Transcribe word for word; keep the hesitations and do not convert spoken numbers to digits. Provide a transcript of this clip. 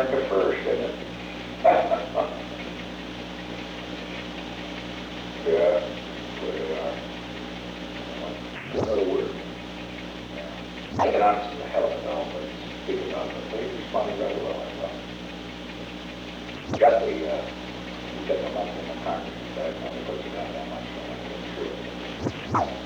America first, isn't it? Yeah, well, another word. Yeah. Economics is a hell of a dome, but it's big enough, but they responded rather well, I thought. Got the, uh, we got the money in the Congress, but I only put it down that much, so I'm not sure.